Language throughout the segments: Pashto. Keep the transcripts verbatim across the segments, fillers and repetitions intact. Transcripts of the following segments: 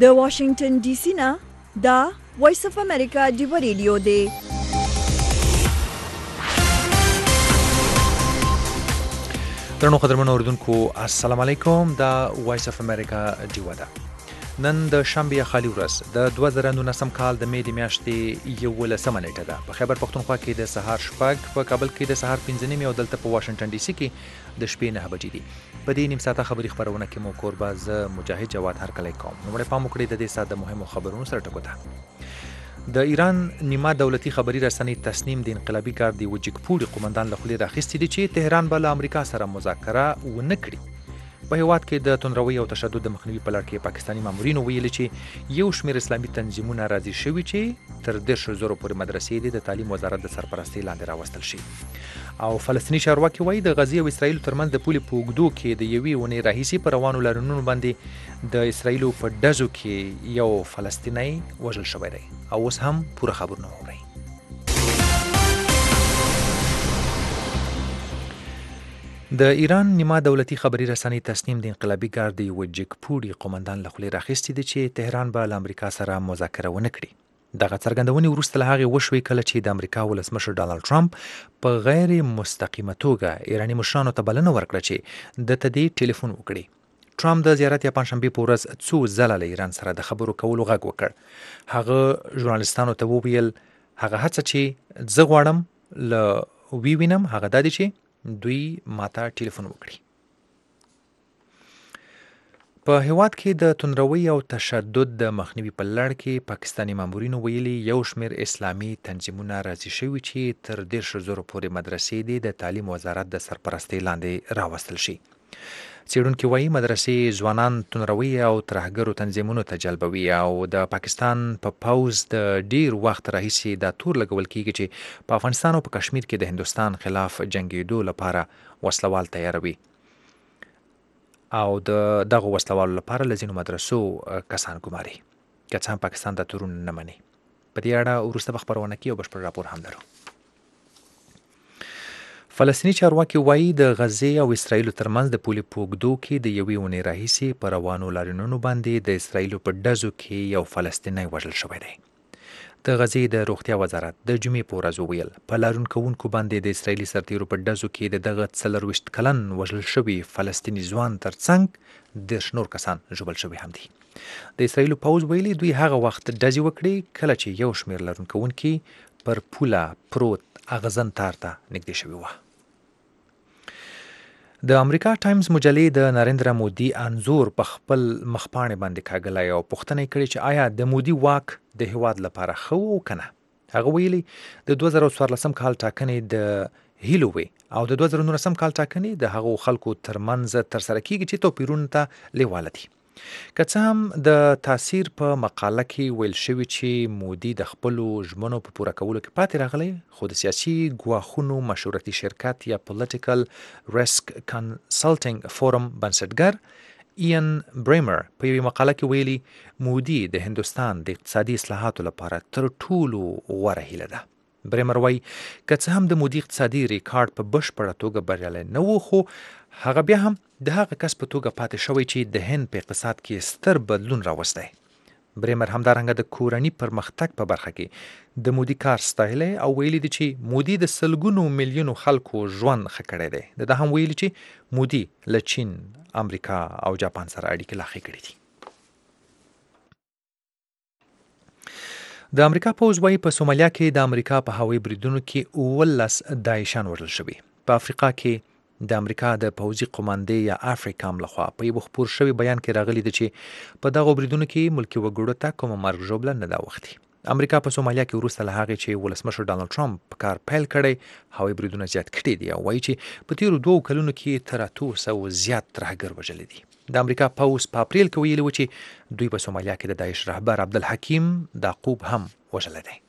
د واشنگټن ډي سي نه دا وایس اف امریکا ډیو ریډیو دی. درنو قدرمنو اوریدونکو السلام علیکم. دا وایس اف امریکا ډیو ده. نن د شنبه خالي ورځ د دوه زره نولسم کال د مې د میاشتې یولسمه نیټه ده. په خیبر پښتونخوا کې د سهار شپږ، په کابل کې د سهار پنځه نیمې او دلته په واشنگټن ډي سي کې د شپې نهه بجې دي. په دې نیم ساعته خبري خبرونه کې مو کوربه زه مجاهد جواد هرکلی کوم. نوموړی پام وکړئ د دې ساعت د مهمو خبرونو سره ټکو ته. د ایران نیمه دولتي خبري رسنۍ تصنیم د انقلابي ګارد د وجیګپوري قومندان له خولې راخیستې دي چې تهران به له امریکا سره مذاکره ونه کړي. په هیواد کې د توندروي او تشدد د مخنیوي په لړ کې پاکستاني مامورینو ویلي چې یو شمېر اسلامي تنظیمونه راضي شوي چې تر دېرشو زرو پورې مدرسې دي د تعلیم وزارت د سرپرستۍ لاندې راوستل شي. او فلسطیني چارواکي وایي د غزې او اسرائیلو ترمنځ د پولې په اوږدو کې د یوې اونۍ راهیسې په روانو لاریونونو باندې د اسرائیلو په ډزو کې یو فلسطینی وژل شوی دی. او اوس هم پوره خبرونه واورئ. د ایران نیمه دولتي خبري رسنۍ تصنیم د انقلابي ګارد د وجیګپوري قومندان له خولې راخیستې دي چې تهران به له امریکا سره مذاکره ونه کړي. دغه څرګندونې وروسته له هغې وشوې کله چې د امریکا ولسمشر ډانلډ ټرمپ په غیر مستقیمه توګه ایراني مشرانو ته بلنه ورکړه چې د ته دې ټلیفون وکړي. ټرمپ د زیارت یا پنجشنبې په ورځ څو ځله له ایران سره د خبرو کولو غږ وکړ. هغه ژورنالستانو ته وویل هغه هڅه چې زه غواړم له ووینم هغه دا دی چې دوی ماته ټلیفون وکړي. په هیواد کې د توندروي او تشدد د مخنیوي په لړ کې پاکستاني مامورینو ویلي یو شمېر اسلامي تنظیمونه راضي شوي چې تر دېرشو زرو پورې مدرسې دي د تعلیم وزارت د سرپرستۍ لاندې راوستل شي. څېړونکي وایي مدرسې ځوانان توندروي او ترهګرو تنظیمونو ته جلبوي او د پاکستان په پوځ د ډیر وخت راهیسې دا تور لګول کیږي چې په افغانستان او په کشمیر کې د هندوستان خلاف جنګېدو لپاره وسلوال تیاروي او د دغه وسلوالو لپاره له ځینو مدرسو کسان ګماري. که څه هم پاکستان دا تورونه نه مني. په دې اړه وروسته به خپرونه کې یو بشپړ راپور هم لرو. فلسطیني چارواکي وایي د غزې او اسرائیلو ترمنځ د پولې په اوږدو کې د یوې اونۍ راهیسې په روانو لاریونونو باندې د اسرائیلو په ډزو کې یو فلسطینی وژل شوی دی. د غزې د روغتیا وزارت د جمعې په ورځ وویل په لاریون کوونکو باندې د اسرائیلي سرتیرو په ډزو کې د دغه څلرویشت کلن وژل شوي فلسطیني ځوان ترڅنګ دېرش نور کسان ژوبل شوي هم دي. د اسرائیلو پوځ ویلي دوی هغه وخت ډزې وکړې کله چې یو شمېر لاریون کوونکي پر پوله پروت اغزن تار ته نږدې شوي وه. د امریکا ټایمز مجلې د نریندرا مودي انځور په خپل مخپاڼې باندې کاږلی او پوښتنه یې کړې چې آیا د مودي واک د هیواد لپاره ښه و که نه. هغه ویلي د دوه زره څوارلسم کال ټاکنې د هیلو وې او د دوه زره نولسم کال ټاکنې د هغو خلکو ترمنځ ترسره کیږي چې توپیرونو ته لیواله دي. که څه هم د تاثیر په مقاله کې ویل شوي چې مودي د خپلو ژمنو په پوره کولو کې پاتې راغلی، خو د سیاسي ګواښونو مشورتي شرکت یا پولیټیکل ریسک کنسلټینګ فورم بنسټګر ایان بریمر په یوې مقاله کې ویلي مودي د هندوستان د اقتصادي اصلاحاتو لپاره تر ټولو غوره هیله ده. بریمر وایي که څه هم د مودي اقتصادي ریکارډ په بشپړه توګه بریالی نه و، خو هغه بیا هم د هغه کس په توګه پاتې شوی چې د هند په اقتصاد کې ستر بدلون راوستی. بریمر همدارنګه د کورني پرمختګ په برخه کې د مودي کار ستایلی او ویلي دي چې مودي د سلګونو میلیونو خلکو ژوند ښه کړی دی. د ده هم ویلي چې مودي له چین، امریکا او جاپان سره اړیکې لا ښې کړي دي. د امریکا پوځ وایي په سومالیا کې د امریکا په هوایي بریدونو کې اوولس داعشان وژل شوي. په افریقا کې د امریکا د پوځي قوماندې یا افریکام لخوا په یو خپور شوي بیان کې راغلي دي چې په دغو بریدونو کې ملکي وګړو ته کومه مرګ ژوبله نه ده اوښتې. امریکا په سومالیا کې وروسته له هغې چې ولسمشر ډانلډ ټرمپ په کار پیل کړی هوایي بریدونه زیات کړي دي او وایي چې په تېرو دوو کلونو کې تر اتو سوو زیات ترهګر وژلي دي. د امریکا پوځ په اپریل کې ویلي و چې دوی په سومالیا کې د داعش رهبر عبدالحکیم داقوب هم وژلی دی.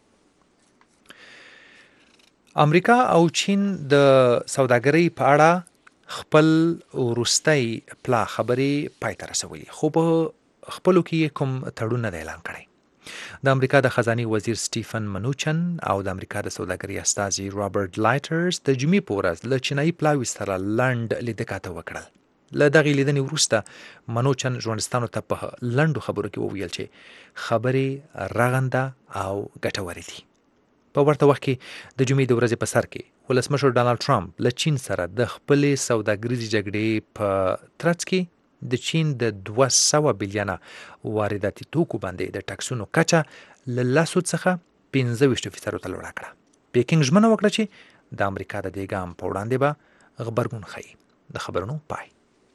امریکا او چین د سوداګرۍ په اړه خپل وروستی پلا خبرې پای ته رسولي، خو په خپلو کې کوم تړون نه دی اعلان کړی. د امریکا د خزاني وزیر سټیفن منوچن او د امریکا د سوداګرۍ استازي رابرټ لایټرز د جمعې په ورځ له چینایي پلاوي سره لنډ لیدکاته وکړل. له دغې لیدنې وروسته منوچن ژورنالستانو ته په لنډو خبرو کې وویل چې خبرې رغنده او ګټورې دي. په ورته وخت کې د جمعې د ورځې په سر کې ولسمشر ډانلډ ټرمپ له چین سره د خپلې سوداګریزې جګړې په ترڅ کې د چین د دوه سوه بیلیونه وارداتي توکو باندې د ټکسونو کچه له لسو څخه پنځه ویشت فیصدو ته لوړه کړه. پیکینګ ژمنه وکړه چې د امریکا د دې ګام په وړاندې به غبرګون ښیي. د خبرونو پای.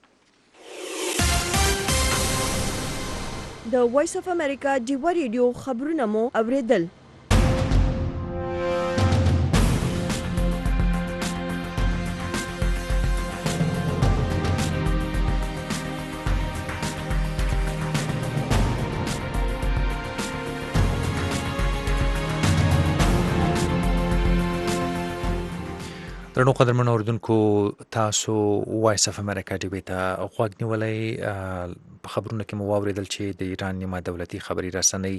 د وایس اف امریکا ډیوه ریډیو خبرونه مو اوریدل. درنو قدرمنو اوریدونکو، تاسو وایس اف امریکا ډیوې ته غوږ نیولی. په خبرونو کې مو واوریدل چې د ایران نیمه دولتي خبري رسنۍ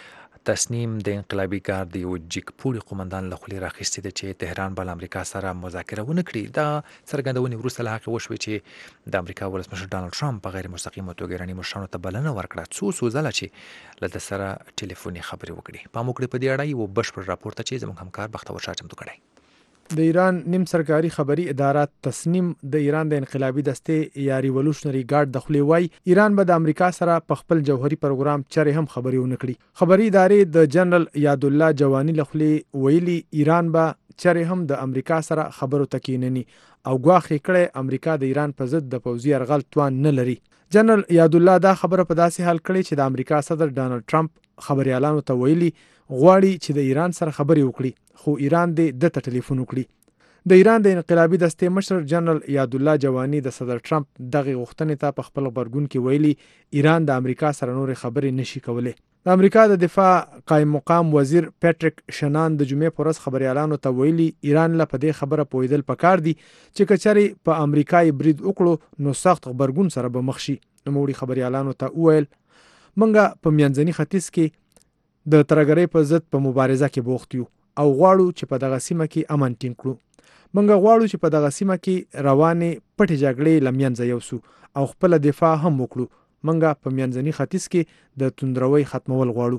تصنیم د انقلابي ګارد د یو جګپوړي قومندان له خولې راخیستې ده چې تهران به له امریکا سره مذاکره ونه کړي. دا څرګندونې وروسته له هغې وشوې چې د امریکا ولسمشر ډانلډ ټرمپ په غیر مستقیمه توګه ایراني مشرانو ته بلنه ورکړه څو څو ځله چې له ده سره ټلیفوني خبرې وکړي. پام وکړئ په دې اړه یو بشپړ راپور ته چې زموږ همکار بختور شاه چمتو کړی. د ایران نیم سرکاري خبري اداره تصنیم د ایران د انقلابي دستې یا ریولوشنري ګارد د خولې وای ایران به د امریکا سره په خپل جوهري پروګرام چرې هم خبري ونه کړي. خبري ادارې د جنرال یاد الله جوانی له خولې ویلي ایران به چرې هم د امریکا سره خبرو تکینني او ګواښ کړي امریکا د ایران په ضد د پوځي یرغل توان نه لري. جنرال یاد الله دا خبره په داسې حال کړي چې د امریکا صدر ډانلډ ټرمپ خبريالانو ته ویلي غواړي چې د ایران سره خبري وکړي، خو ایران دې د ټلیفون وکړي. د ایران د انقلابي دستې مشر جنرال یاد الله جوانی د صدر ټرمپ دغه غوښتنې ته په خپل غبرګون کې ویلي ایران د امریکا سره نور خبرې نشي کولای. د امریکا د دفاع قائم مقام وزیر پیټریک شنان د جمعې پر ورځ خبريالانو ته ویلي ایران له پدې خبره پویدل پکار دي چې کچري په امریکای برید وکړو نو سخت غبرګون سره به مخ شي. نو موږ خبريالانو ته وویل منګه په میانځني ختیځ کې د ترګرۍ په ضد په مبارزه کې بوخت یو او غواړو چې په دغه سیمه کې امن ټینګ کړو. منګه غواړو چې په دغه سیمه کې روانې پټې جګړې لمنځه یوسو او خپل دفاع هم وکړو. منګه په میانځني ختیځ کې د توندروي ختمول غواړو.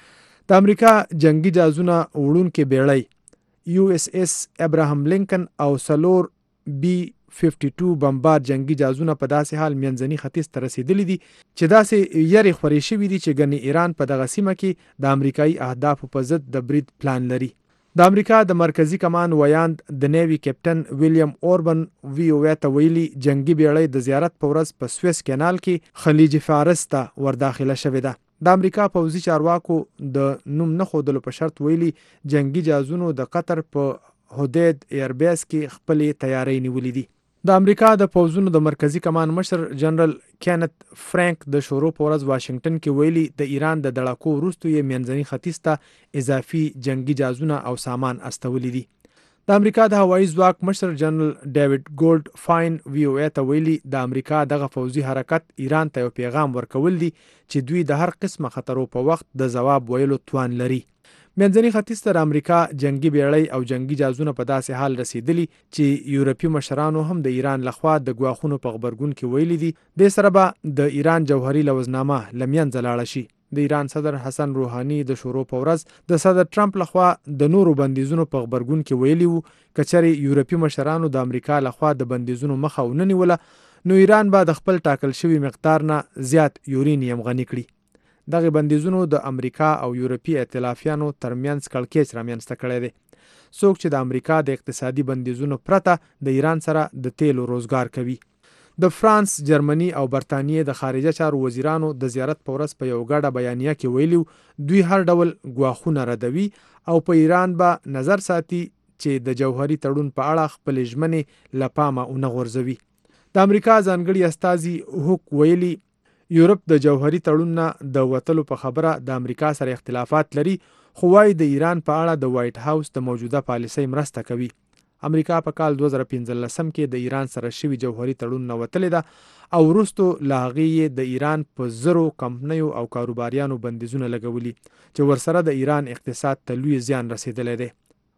د امریکا جنگي جهازونه وړونکي بیړۍ یو اس اس ابراهام لینکن او سلور بی پنځه دوه بمبار جنگي جهازونه په داسې حال میانځني ختیځ ته رسیدلي دي چې داسې یری خوري شوي دي چې ګنې ایران په دغه سیمه کې د امریکایي اهدافو په ضد د برید پلان لري. د امریکا د مرکزی کمان ویاند د نیوی کپټن ویلیام اوربن وی او ته ویلي جنگي بیړۍ د زیارت په ورځ په سویس کانال کې خلیج فارس ته ورداخله شوې ده. د امریکا پوځي چارواکو د نوم نه خودلو په شرط ویلي جنگي جهازونو د قطر په هودید ایربیس کې خپل تیاری نیولې دي. د امریکا د پوځونو د مرکزی کمان مشر جنرال کینت فرانک د شورو په ورځ واشنگټن کې ویلي د ایران د دړاکو وروسته یې میانځني ختیځ ته اضافي جنگي جهازونه او سامان استولي دي. د امریکا د هوایي ځواک مشر جنرال ډیوډ ګولډ فاین وی او ته ویلي د امریکا دغه پوځي حرکت ایران ته یو پیغام ورکول دي چې دوی د هر قسمه خطرو په وخت د جواب ویلو توان لري. میانځني ختیځ ته امریکا جنگي بیړۍ او جنگي جهازونه په داسې حال رسیدلي چې یورپي مشرانو هم د ایران لخوا د ګواښونو په خبرګون کې ویلي دي د سره به د ایران جوهري لوزنامه لمنځه لاړه شي. د ایران صدر حسن روحاني د شورو په ورځ د صدر ټرمپ لخوا د نورو بندیزونو په خبرګون کې ویلي وو کچري یورپي مشرانو د امریکا لخوا د بندیزونو مخه ونه نیوله نو ایران به د خپل ټاکل شوی مقدار نه زیات یورینیم غني کړي. دغه بندیزونو د امریکا او یورپي ائتلافیانو ترمنځ کړکېچ رامنځته کړی دی. څوک چې د امریکا د اقتصادي بندیزونو پرته د ایران سره د تیلو روزګار کوي. د فرانس، جرمني او برتانیې د خارجه چارو وزیرانو د زیارت په ورځ په یو غاډه بیانیه کې ویلي دوی هر ډول ګواښونه ردوي او په ایران به نظر ساتي چې د جوهري تړون په اړه خپل ژمنې له پامه ونه غورځوي. د امریکا ځانګړي استازي هوک ویلي یورپ د جوهري تړون نه د وتلو په خبره د امریکا سره اختلافات لري خو وايي د ایران په اړه د وایټ هاوس د موجوده پالیسۍ مرسته کوي. امریکا په کال دوه زره پنځلسم کې د ایران سره شوی جوهري تړون نه وتلې ده او وروسته له هغې د ایران په زرو کمپنیو او کاروباریانو بندیزونه لګولي چې ورسره د ایران اقتصاد ته لوی زیان رسیدلی دی.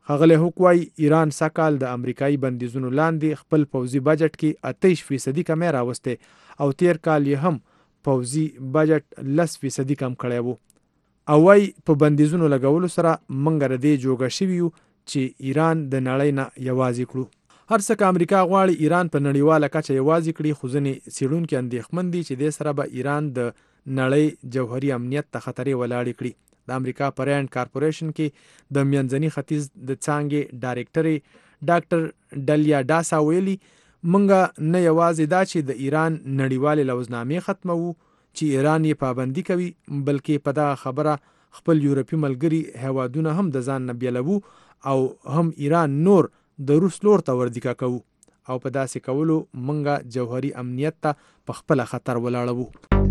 ښاغلی هوک وایي ایران سږکال د امریکایي بندیزونو لاندې خپل پوځي بجټ کې اتهیش فیصدي کمی راوستی او تیر کال یې هم پوځي بجټ لس فیصدي کم کړی وو. او وایي په بندیزونو لګولو سره موږ د دې جوګه شوي یو چې ایران د نړۍ نه یوازې کړو. هر څه که امریکا غواړي ایران په نړیواله کچه یوازې کړي، خو ځینې څېړونکي اندېښمن دي چې دې سره به ایران د نړۍ جوهري امنیت ته خطرې ولاړې کړي. د امریکا په رینډ کارپوریشن کې د منځني ختیځ د څانګې ډایرکټرې ډاکټر ډلیا ډاسا ویلي موږ نه یوازې دا چې د ایران نړیوالې لوزنامې ختموو چې ایران یې پابندي کوي، بلکې په دغه خبره خپل یورپي ملګري هیوادونه هم د ځان نه بیلوو او هم ایران نور د روس لور ته وردیکه کوو او په داسې کولو موږ جوهري امنیت ته په خپله خطر ولاړوو.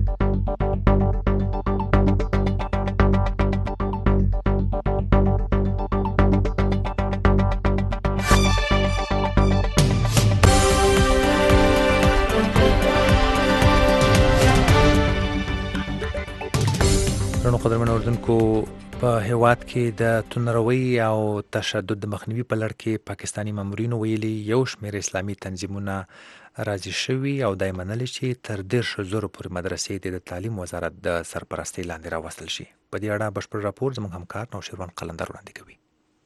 درنو قدرمن اردوونکو، په هیواد کې د توندروي او تشدد د مخنیوي په لړ کې پاکستاني مامورینو ویلي یو شمېر اسلامي تنظیمونه راضي شوي او دا یې منلي چې تر دېرشو زرو پورې مدرسې د تعلیم وزارت د سرپرستۍ لاندې راوستل شي. په دې اړه بشپړ راپور زموږ همکار نوشیروان قلندر وړاندې کوي.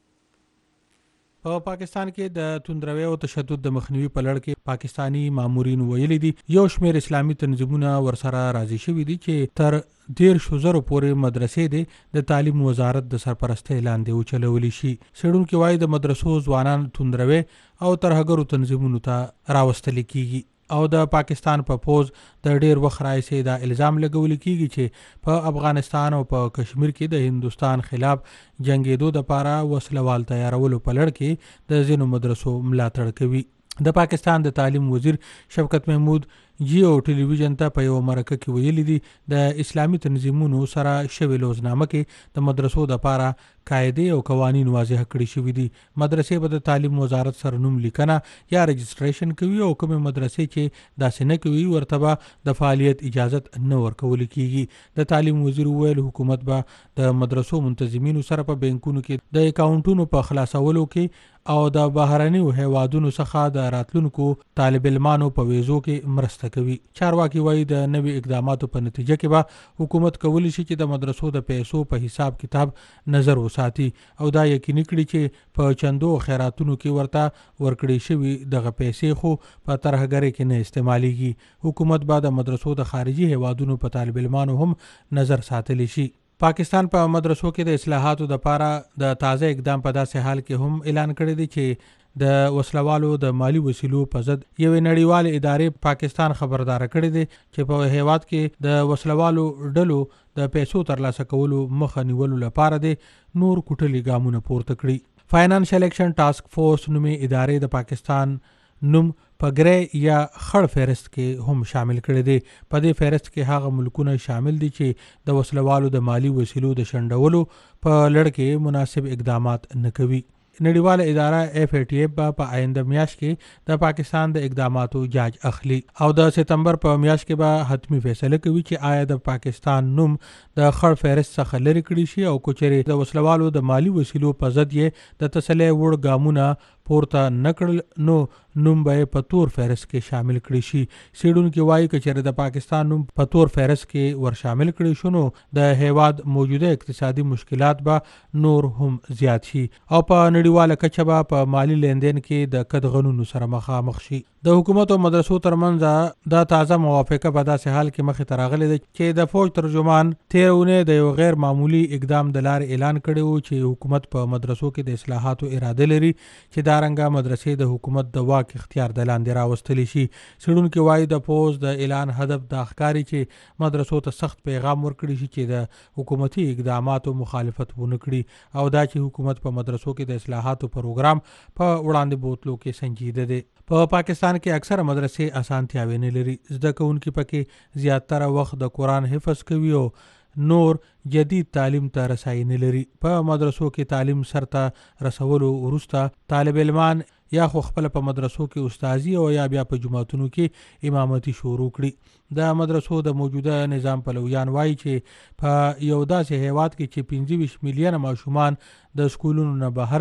په پاکستان کې د توندروي او تشدد د مخنیوي په لړ کې پاکستاني مامورین ویلي دي یو شمېر اسلامي تنظیمونه ورسره راضي شوي دي چې تر دېرشو زرو پورې مدرسې د تعلیم وزارت د سرپرستۍ لاندې وچلولی شي. څېړونکي وایي د مدرسو ځوانان توندروي او ترهګرو تنظیمونو ته راوستل کیږي او د پاکستان په پوز د ډیر وخت راځي دا الزام لګول کیږي چې په افغانستان او په کشمیر کې د هندستان خلاف جنگیدو د لپاره وسلوال تیارولو په لړ کې د ځینو مدرسو ملاتړ کوي. د پاکستان د تعلیم وزیر شفقت محمود جیو ټلویزیون ته په یو مرکه کې ویلي دي د اسلامي تنظیمونو سره شوی لوزنامه کې د مدرسو د لپاره قاعده او قوانین واضح کړي شوي دي. مدرسې به د تعلیم وزارت سره نوم لیکنه یا رجسټریشن کوي او کومې مدرسې چې داسې نه کوي ورته به د فعالیت اجازت نه ورکول کیږي. د تعلیم وزیر ویل حکومت به د مدرسو منتظمینو سره په بانکونو کې د اکاونټونو په خلاصولو کې او د بهرنیو هیوادونو څخه د راتلونکو طالب علمانو په ویزو کې مرسته کوي. چارواکي وایي د نوي اقداماتو په نتیجه کې به حکومت کولی شي چې د مدرسو د پیسو په حساب کتاب نظر وساتي او دا یقیني کړي چې په چندو خیراتونو کې ورته ورکړي شوي دغه پیسې خو په ترهګرۍ کې نه استعمالیږي. حکومت به د مدرسو د خارجي هیوادونو په طالب علمانو هم نظر ساتلی شي. پاکستان په پا مدرسو کې د اصلاحاتو د لپاره د تازه اقدام په داسې حال کې هم اعلان کړی دی چې د وسلوالو د مالی وسیلو په ضد یوې نړیوالې ادارې پاکستان خبردار کړی دی چې په هیواد کې د وسلوالو ډلو د پیسو ترلاسه کولو مخه نیولو لپاره د نور کوټلي ګامونه پورته کړي. فاینانشل ایکشن ټاسک فورس نومي ادارې د پاکستان نوم په ګری یا خړ فهرست کې هم شامل کړي دي. په دې فهرست کې هغه ملکونه شامل دي چې د وسلوالو د مالی وسیلو د شنډولو په لړ کې مناسب اقدامات نه کوي. نړیواله اداره اف ای ټی ایف به په آینده میاشت کې د پاکستان د اقداماتو جاج اخلي او د سپتمبر په میاشت کې به حتمی فیصله کوي چې آیا د پاکستان نوم د خړ فهرست څخه لرې کړي شي او کچېرې د وسلوالو د مالی وسیلو په ضد یې د تسلی وړ ګامونه پورته نکړل نو نوم به په تور فهرست کې شامل کړي شي. څېړونکي وایي که چېرې د پاکستان نوم په تور فهرست کې ور شامل کړي شو نو د هیواد موجوده اقتصادي مشکلات به نور هم زیات شي او په نړیواله کچه به په مالی لیندین کې د قدغنونو سره مخامخ شي. د حکومت او مدرسو ترمنځ د تازه موافقه په داسې حال کې مخې ته راغلې ده چې د فوج ترجمان تېره اونۍ د یو غیر معمولي اقدام د لارې اعلان کړی و چې حکومت په مدرسو کې د اصلاحاتو اراده لري چې دا رنګه مدرسې د حکومت د واک اختیار د لاندې راوستلی شي. څېړونکي وایي د فوج د اعلان هدف دا ښکاري چې مدرسو ته سخت پیغام ورکړي شي چې د حکومتي اقداماتو مخالفت ونه کړي او دا چې حکومت په مدرسو کې د اصلاحاتو پروګرام په وړاندې بوتلو کې سنجیده دی. په پاکستان کې اکثره مدرسې اسانتیاوې نه لري. زده کوونکي پکې زیاتره وخت د قرآن حفظ کوي او نور جدید تعلیم ته رسایي نه لري. په مدرسو کې تعلیم سرته رسولو وروسته طالب علمان یا خو خپل په مدرسو کې استاذي او یا بیا په جماعتونو کې امامتي شروع کړي. د مدرسو د موجوده نظام پلویان وایي چې په یو داسې هیواد کې چې پنځه ویشت میلیونه ماشومان د سکولونو نه بهر دي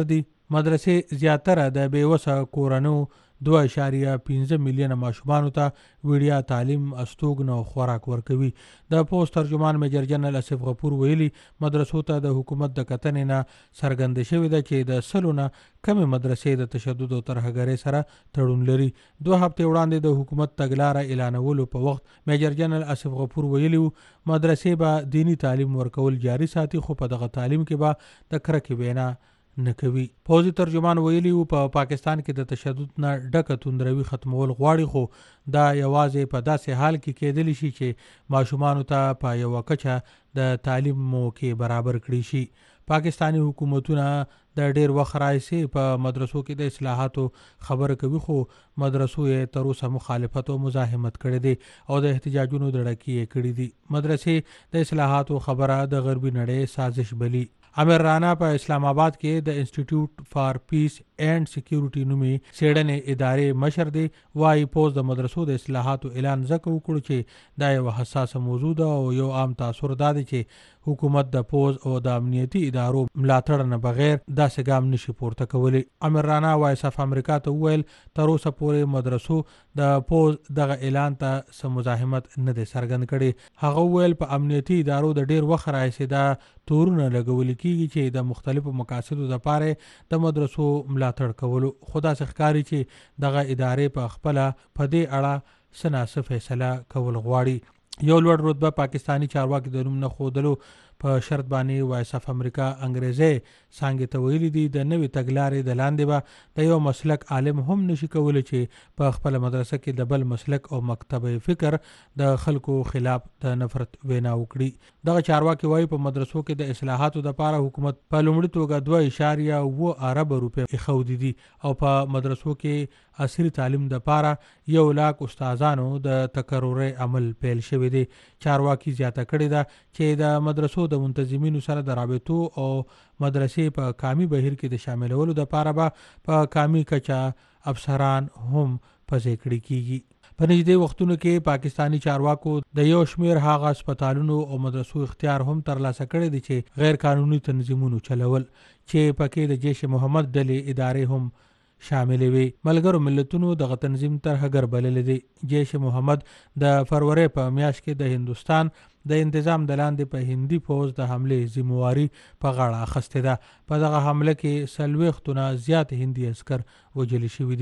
مدرسې زیاتره د بېوسه کورنو دوه اشاریه پنځه میلیونه ماشومانو ته وړیا تعلیم، استوګن او خوراک ورکوي. د پوسټ ترجمان میجر جنرال اسف غفور ویلي مدرسو ته د حکومت د کتنې نه څرګنده شوې ده چې د سلو نه کمې مدرسې د تشدد او ترهګرۍ سره تړون لري. دوه هفتې وړاندې د حکومت تګلاره اعلانولو په وخت میجر جنرال اسف غفور ویلي مدرسې به دینی تعلیم ورکول جاري ساتي، خو په دغه تعلیم کې به د کرکې وینا نه کوي. پوځي ترجمان ویلي په پا پاکستان کې د تشدد نه ډکه توندروي ختمول غواړي، خو دا یوازې په داسې حال کې کېدلی شي چې ماشومانو ته په یوه کچه د تعلیم موقع برابر کړي شي. پاکستانی حکومتونه د ډیر وخت راهیسې په مدرسو کې د اصلاحاتو خبره کوي، خو مدرسو یې تر اوسه مخالفت او مزاحمت کړی دی او د احتجاجونو د ډکې یې کړي دي. مدرسې د اصلاحاتو خبره د غربي نړۍ سازش بلی. امیر رانا په اسلام آباد کې د انسټیټیوټ فار پیس اینڈ سکیورټي نومي څېړنې ادارې مشر دی. وايي پوز د مدرسو د اصلاحاتو اعلان ځکه وکړو چې دا یو حساسه موضوع ده او یو عام تاثر دا دی چې حکومت د پوز او د امنیتي ادارو ملاتړ نه بغیر داسې ګام نشي پورته کولی. امیر رانا وایس اف امریکا ته وویل تر اوسه پورې مدرسو د پوز دغه اعلان ته څه مزاحمت نه دی څرګند کړی. هغه وویل په امنیتي ادارو د ډیر وخت راهیسې دا تورونه لګول کیږي چې د مختلفو مقاصدو لپاره د مدرسو ملاتړ کولو، خو داسې ښکاري چې دغه ادارې په خپله په دې اړه څه ناڅه فیصله کول غواړي. یو لوړ رتبه پاکستانی چارواکي د نوم نه ښودلو په شرط باندې وایس اف امریکا انګریزي څانګې ته ویلي دي د نوې تګلارې د لاندې به د یو مسلک عالم هم نشي کولی چې په خپل مدرسه کې د بل مسلک او مکتب فکر د خلکو خلاف د نفرت وینا وکړي. دغه چارواکي وایي په مدرسو کې د اصلاحاتو لپاره حکومت په لومړي توګه دوه اشاریه اوه ارب روپۍ ایښودي دي او په مدرسو کې عصري تعلیم لپاره یو لاک استادانو د تقرري عمل پیل شوی دی. چارواکي زیاته کړې ده چې د مدرسو د منتظمینو سره د رابطو او مدرسې په کامي بهیر کې د شاملولو لپاره به په کامي کچه افسران هم پځې کړي کیږي. په نږدې وختونو کې پاکستانی چارواکو د یو شمیر هغه هسپتالونو او مدرسو اختیار هم ترلاسه کړی دی چې غیر قانوني تنظیمونو چلول، چې پکې د جیش محمد ډلې ادارې هم شاملې وي. ملګرو ملتونو دغه تنظیم ترهګر بللی دی. جیش محمد د فروری په میاشت کې د هندوستان د انتظام د لاندې په هندي پوز د حملې ذمہواري په غاړه اخیستې ده. په دغه حمله کې څلوېښتو نه زیات هندي عسکر وژل شوي دي.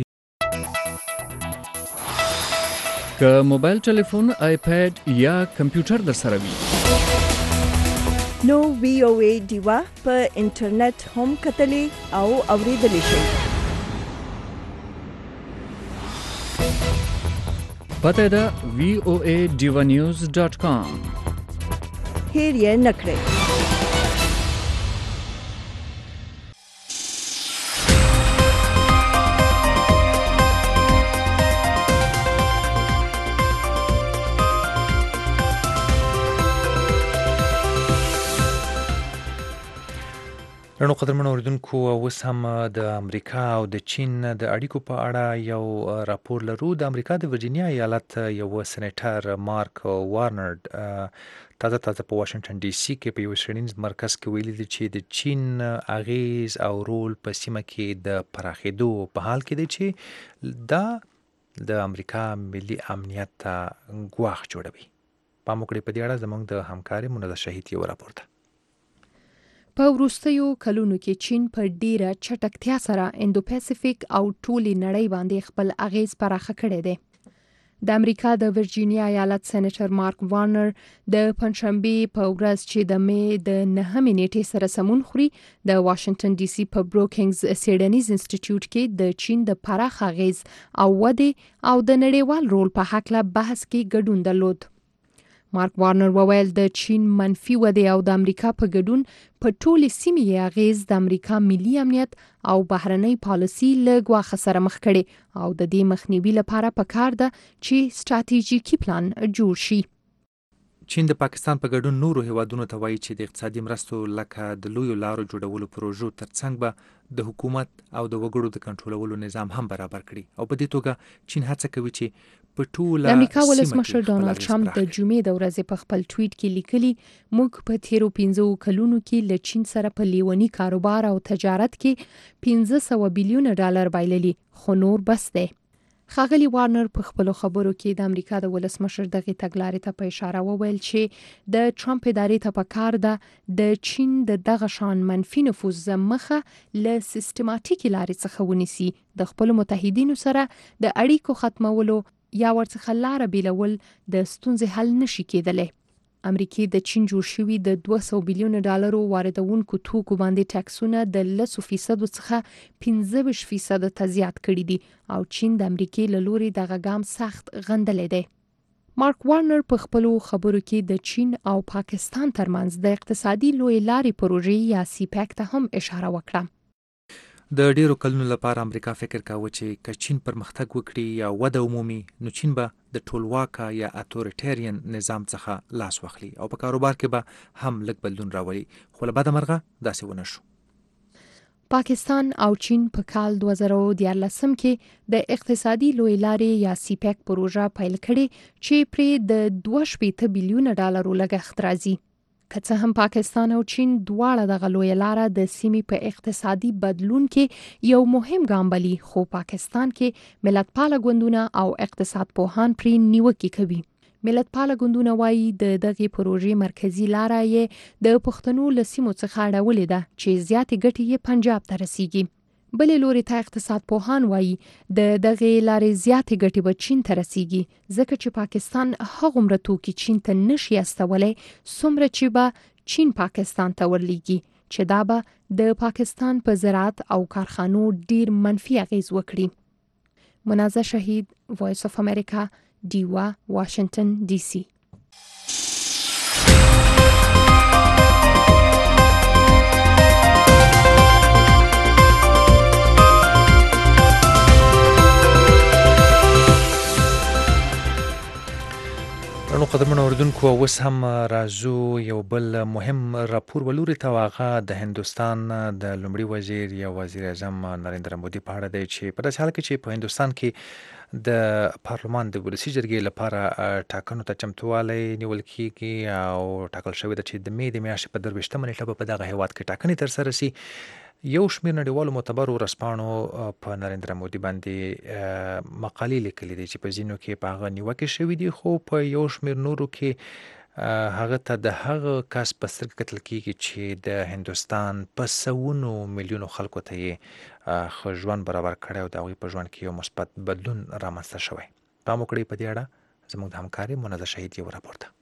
که موبایل ټلیفون، آیپیډ یا کمپیوټر در سره وي نو وی او ای ډیوا په انټرنیټ هم کتلی او اوریدلی شئ. پته ده وی او ای ډیوا نیوز ډاٹ کام. هیر یې نه کړئ. رڼو قدرمنو اوریدونکو، اوس هم د امریکا او د چین د اړیکو په اړه یو راپور لرو. د امریکا د ورجینیا ایالت یو سېنیټر مارک وارنر تازه تازه په واشنگټن ډي سي کې په یو څېړنیز مرکز کې ویلي دي چې د چین اغیز او رول په سیمه کې د پراخېدو په حال کې دی چې دا د امریکا ملي امنیت ته ګواښ جوړوي. پام وکړئ په دې اړه زموږ د همکارې منزه شهید یو راپور ده. په وروستیو کلونو کې چین په ډیره چټکتیا سره اندو پیسفیک او ټولې نړۍ باندې خپل اغیز پراخه کړی دی. د امریکا د ورجینیا ایالت سېنیټر مارک وارنر د پنځشنبې په ورځ چې د مې د نهمې نیټې سره سمون خوري د واشنگټن ډي سي په بروکینګز څېړنیز انسټیټیوټ کې د چین د پراخ اغیز او ودې او د نړیوال رول په هکله بحث کې ګډون درلود. مارک وارنر وویل د چین منفي ودې او د امریکا په ګډون په ټولې سیمې اغیز د امریکا ملي امنیت او بهرنۍ پالیسي له ګواښ سره مخ کړي او د دې مخنیوي لپاره پکار ده چې ستراتیژیکي پلان جوړ شي. چین د پاکستان په ګډون نورو هیوادونو ته وایي چې د اقتصادي مرستو لکه د لویو لارو جوړولو پروژو ترڅنګ به د حکومت او د وګړو د کنټرولولو نظام هم برابر کړي او په دې توګه چین هڅه کوي چې په ټوله د امریکا سیمه ولسمشر کې خپل ډونالد اغېز ټرمپ پراخ د کړي. جمعې د ورځې په خپل ټویټ کې لیکلي موږ په تیرو پنځو کلونو کې له چین سره په لیونی کاروبار او تجارت کې پنځه سوه بیلیونه ډالر بایللي، خو نور بس دی. ښاغلي وارنر په خپلو خبرو کې د امریکا د ولسمشر دغه تګلارې ته په اشاره وویل چې د ټرمپ ادارې ته پکار ده د چین د دغه شان منفي نفوذ مخه له سیستماتیکي لارې څخه ونیسي، د خپلو متحدینو سره د اړیکو ختمولو یا ورڅخه لاره بیلول د ستونزې حل نشي کېدلی. امریکای د چین جوړ شوي د دوه سوه بیلیونه ډالرو واردونکو توکو باندې ټکسونه د لسو فیصدو څخه پنځه ویشت فیصده ته زیات کړي دي او چین د امریکای له لوري دغه ګام سخت غندلی دی. مارک وارنر په خپلو خبرو کې د چین او پاکستان ترمنځ د اقتصادي لوی لارې پروژې یا سی پیک ته هم اشاره وکړه. د ډیرو کلونو لپاره امریکا فکر کاوه چې که چین پرمختګ وکړي یا وده ومومي نو چین به د ټولواکه یا اتوریټریان نظام څخه لاس واخلي او په کاروبار کې به هم لږ بدلون راولي، خو له بده مرغه داسې ونه شو. پاکستان او چین په کال دوه زره دیارلس کې د اقتصادي لوی لارې یا سی پیک پروژه پیل کړې چې پرې د دوه شپېته بیلیونه ډالرو لګښت راځي. که څه هم پاکستان او چین دواړه دغه لوی لاره د سیمې په اقتصادي بدلون کې یو مهم ګام بلي، خو پاکستان کې ملتپاله ګوندونه او اقتصاد پوهان پرې نیوکې کوي. ملتپاله ګوندونه وایي د دغه پروژې مرکزی لاره یې د پښتنو له سیمو څخه اړولې ده چې زیاتې ګټې یې پنجاب ته رسیږي. بلې لوري ته اقتصاد پوهان وایي د دغه لارې زیاتې ګټې به چین ته رسیږي ځکه چې پاکستان هغومره توکي چین ته نشي استولی څومره چې به چین پاکستان ته ورلیږي، چې دا به د پاکستان په زراعت او کارخانو ډیر منفي اغیز وکړي. منازه شهید، وایس اف امریکا، ډیوا، واشنگټن ډي سي. نو قدرمن اوردونکو اوس هم راځو یو بل مهم راپور ولوري ته، واغه د هندستان د لومړي وزیر یا وزیر اعظم نریندرا مودي په اړه دی چې په داسې حال کې چې په هندستان کې د پارلمان د ولسي جرګې لپاره ټاکنو ته چمتووالی نیول کیږي او ټاکل شوی ده چې د مې د میاشتې په درویشتمه نیټه به په دغه هیواد کې ټاکنې ترسره شي. یو شمېر نړیوالو معتبرو ورځپاڼو په نریندرا مودي باندې مقالې لیکلي دي چې په ځینو کې په هغه نیوکې شوي دي، خو په یو شمېر نورو کې هغه ته د هغه کس په سترګه کتل کیږي چې د هندوستان په سوونو میلیونو خلکو ته یې ښه ژوند برابر کړی او د هغوی په ژوند کې یو مثبت بدلون رامنځته شوی. پام وکړئ په دې اړه زموږ د همکارې منازه شهید یو راپور ده.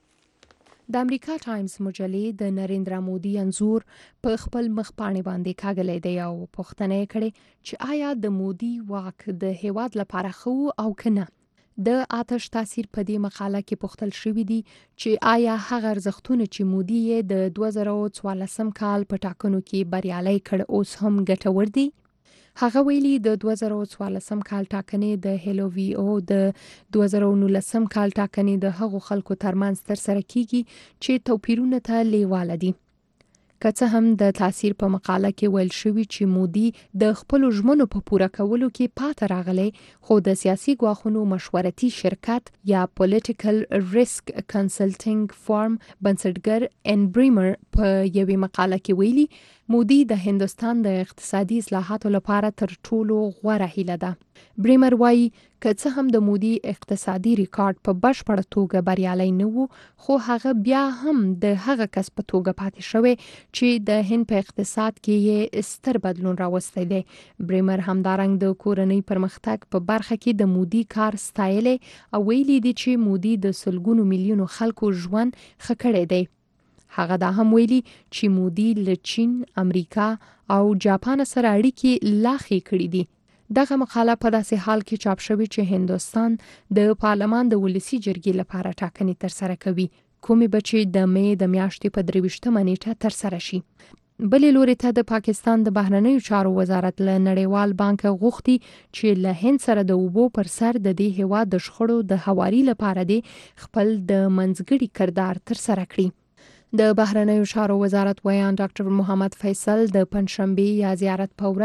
د امریکا ټایمز مجلې د نریندرا مودي انځور په خپل مخ پاڼې باندې کاږلی دی او پوښتنه یې کړې چې آیا د مودي واک د هیواد لپاره ښه او که نه. د آتش تاثیر په دې مقاله کې پوښتل شوي دي چې آیا هغه ارزښتونه چې مودي یې د دوه زره څوارلسم کال په ټاکنو کې بریالی کړ اوس هم ګټور دي. هغه ویلي د دوه زره څوارلسم کال ټاکنې د هیلو وی او د دوه زره نولسم کال ټاکنې د هغو خلکو ترمنځ ترسره کیږي چې توپیرونه ته لیواله دي. که څه هم د تاثیر په مقاله کې ویل شوي چې مودي د خپلو ژمنو په پوره کولو کې پاتې راغلی، خو د سیاسي ګواښونو مشورتي شرکت یا پولیټیکل ریسک کنسلټینګ فارم بنسټګر ان بریمر په یوې مقاله کې ویلي مودي د هندوستان د اقتصادي اصلاحاتو لپاره تر ټولو غوره هیله ده. بریمر وایي که څه هم د مودي اقتصادي ریکارډ په بشپړه توګه بریالی نه و، خو هغه بیا هم د هغه کس په توګه پاتې شوی چې د هند په اقتصاد کې یې ستر بدلون راوستی دی. بریمر همدارنګ د کورنۍ پرمختګ په برخه کې د مودي کار ستایلی او ویلي دي چې مودي د سلګونو میلیونو خلکو ژوند ښه کړی دی. هغه دا هم ویلي چې مودي له چین، امریکا او جاپان سره اړیکې لا ښې کړې دي. دغه مقاله په داسې حال کې چاپ شوې چې هندوستان د پارلمان د ولسي جرګې لپاره ټاکنې ترسره کوي، کومې به چې د مې د میاشتې په درویشتمه نیټه ترسره شي. بلې لوري ته د پاکستان د بهرنیو چارو وزارت له نړیوال بانک غوښتي چې له هند سره د اوبو پر سر د دې هیواد د شخړو د هواري لپاره دی خپل د منځګړي کردار ترسره کړي. د بهرنیو چارو وزارت ویان ډاکټر محمد فیصل د پنځشنبې یا زیارت په ورځ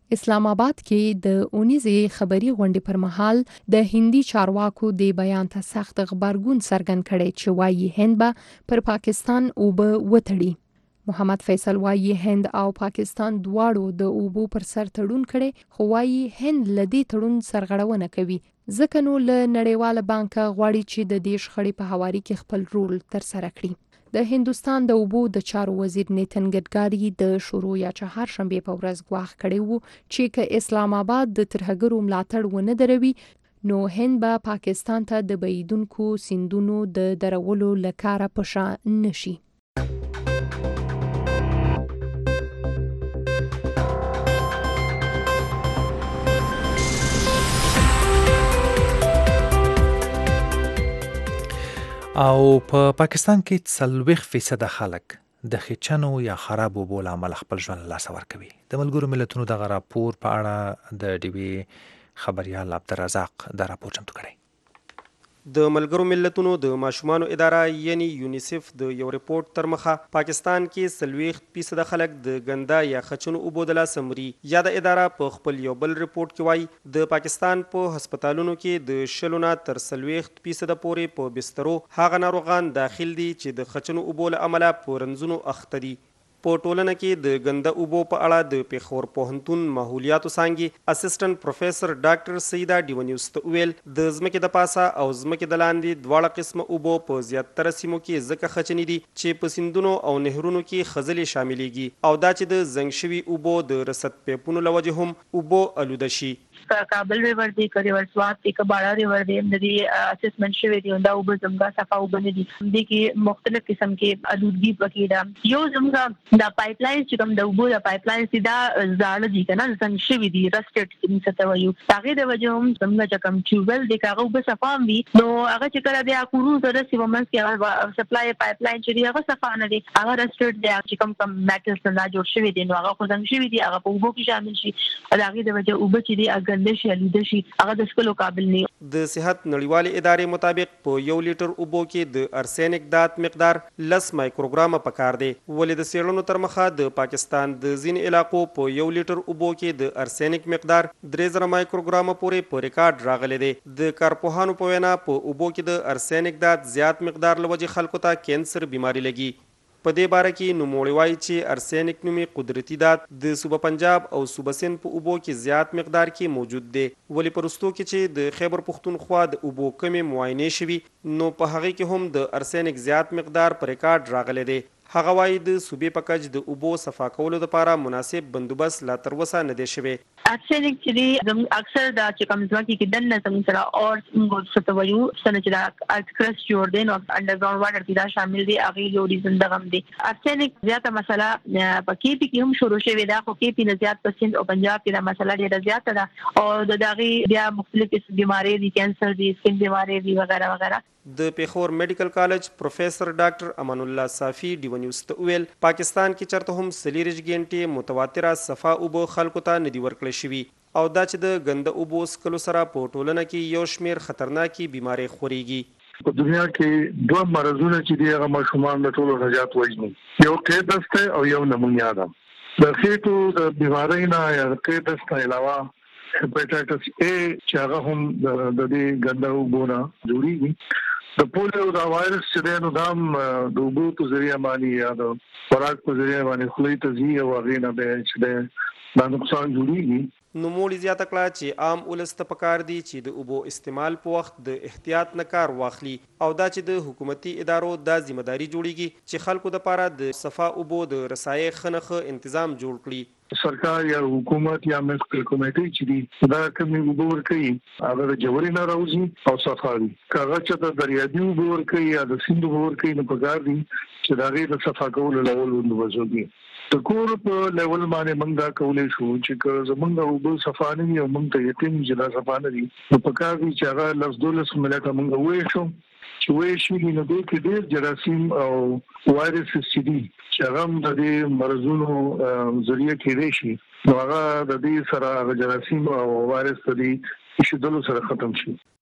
اسلام آباد کې د اونیزې خبري غونډې پر مهال د هندي چارواکو د بیان ته سخت غبرګون څرګند کړي چې وايي هند به پر پاکستان اوبه وتړي. محمد فیصل وايي هند او پاکستان دواړو د اوبو پر سر تړون کړي، خو وايي هند لدی تړون سرغړونه کوي ځکه نو له نړیواله بانک غواړي چې د دې شخړې په هواري کې خپل رول تر سره کړي. د هندستان د اوبو د چارو وزیر نیتن ګډکاري د شروع یا چهار شنبه په ورځ ګواښ کړی وو چې که اسلام آباد د ترهګرو ملاتړ ونه دروي نو هند به پاکستان ته د بهیدونکو سیندونو د درولو لکاره پشا نشي. او په پا پاکستان کې څلوېښت فیصده خلک د خچنو یا خراب اوبو له امله خپل ژوند له لاسه ورکوي. د ملګرو ملتونو دغه راپور په اړه د ډي وي خبريال عبدالرزاق دا راپور چمتو کړی. د ملګرو ملتونو د ماشومانو اداره یعنی یونیسف د یو ریپورت تر مخه پاکستان کې څلوېښت فیصده خلک د ګنده یا خچنو اوبو د لاسه مري. یا د اداره په خپل یو بل ریپورت کې وایي د پاکستان په هسپتالونو کې د شلو نه تر څلوېښت فیصده پورې په بسترو هغه ناروغان داخل دي چې د خچنو اوبو له امله په رنځونو اخته دي. په ټولنه کې د ګنده اوبو په اړه د پیښور پوهنتون ماحولیاتو څانګې اسسټنټ پروفیسور ډاکټر سیدا ډیونیوس ته ویل د ځمکې د پاسه او ځمکې د لاندې دواړه قسمه اوبو په زیاتره سیمو کې ځکه خچنې دي چې په سیندونو او نهرونو کې خځلې شاملېږي او دا چې د زنګ شوي اوبو د رسد پیپونو له وجې هم اوبو آلوده شي. کابل ریور دی که ریور سوات دی که باړه ریور دی د دې اسسمنټ شوی دی دا اوبه زموږه صفا اوبه نه دي. د کې مختلف قسم کې آلودګي پکې ده. یو زموږه د پایپ لاین چې کوم د اوبو د پایپ لاین سي دا زاړه دي کنه زنګ شوی دي رسټډ څه څه وایو هغه د وجه هم زموږه چې کوم ټیوبل د هغه اوبه صفا وي نو هغه چې کله بیا کورو سره سیمنس کې سپلای پایپ لاین چې دی هغه صفا نه دي هغه رسټډ دی چې کوم کوم میټلز نه جوړ شوی دي نو هغه خو زنګ شوی دي هغه په اوبو کې شامل شي هغه د وجه اوبه چې دی لشي لودشي هغه د سکلو قابل نه. د صحت نړیوالې ادارې مطابق په یو لیټر اوبو کې د ارسینک دات مقدار لس مایکروګرام پکار دی. ولې د سیړنو تر مخه د پاکستان د ځین علاقو په یو لیټر اوبو کې د ارسینک مقدار درې زره مایکروګرام پورې په ریکارډ راغلی دی. د کارپوهانو په وینا په اوبو کې د ارسینک دات زیات مقدار لوجه خلکو ته کینسر بیماری لګي. په دې باره کې نوموړي وایي چې ارسینک نومي قدرتي دات د صوبه پنجاب او صوبه سند په اوبو کې زیات مقدار کې موجود دی. ولې په وروستو کې چې د خیبر پښتونخوا د اوبو کمې معاینې شوي نو په هغې کې هم د ارسینک زیات مقدار په ریکارډ راغلی دی. هغه وایي د صوبې په کچ د اوبو صفا کولو لپاره مناسب بندوبست لا تر اوسه نه دی شوی. ارسینک چې دی اکثر دا چې کوم ځمکې کې دننه زموږ سره اور موږ څه ته وایو څنګه چې دا ارتکرس جوړ دی نو انډرګراوند واټر کې دا شامل دی هغې یو ریزن دغه هم دی. ارسینک زیاته مسله په کې پي کې هم شروع شوې ده خو کې پي نه زیات په سند او پنجاب کې دا مسله ډېره زیاته ده او د هغې بیا مختلف قسم بیمارۍ دي کینسر دي سکن بیمارۍ دي وغیره وغیره. د پیښور میډیکل کالج پروفیسور ډاکټر امان الله صافي ډیونیوس ته ویل پاکستان کې چرته هم څلېرویشت ګنټې متواتره صفا اوبه خلکو ته نه دي ورکړل شوي او دا چې د ګنده اوبو څښلو سره په ټولنه کې یو شمېر خطرناکې بیمارۍ خورېږي. په دنیا کې دوه مرضونه چې دي هغه ماشومان د ټولو نجات وژني یو قیدس دی او یو نمونیا ده. د خېټو د بیمارۍ نه یا قیدس نه علاوه هپاتایټس اے چې هغه هم د دې ګنده اوبو نه جوړېږي. د پولیو دا وایرس چې دی نو دا هم د اوبو په ذریعه باندې یا د خوراک په ذریعه باندې خولې ته ځي او هغې نه دی چې دی دا نقصان جوړېږي. نوموړي زیاته کړه چې عام ولس ته پکار دي چې د اوبو استعمال په وخت د احتیاط نه کار واخلي او دا چې د حکومتي ادارو دا ذمہداري جوړیږي چې خلکو دپاره د صفا اوبو د رسایۍ ښه نه ښه تنظیم جوړ کړي. سرکار یا حکومت یا میونسپل کمیټې چې دي دا کومې اوبه ورکوي هغه د جوړې نه راوځي او صفا وي. که هغه چې د دریابي اوبه ورکوي یا د سیند اوبه ورکوي نو پکار دي چې د هغې د صفا کولو لیول بندوبست وکړي. د کور په لیول باندې موږ دا کولی شو چې که زموږ اوبه صفا نه وي او موږ ته یقین چې دا صفا نه دي نو پکار دي چې هغه لس دولس ملته موږ وویشو چې وویشي نو دوی کې ډېر جراثیم او وایرسز چې دي چې هغه هم د دې مرضونو ذریعه کېدی شي نو هغه د دې سره هغه جراثیم او وایرس د دې ایښودلو سره ختم شي.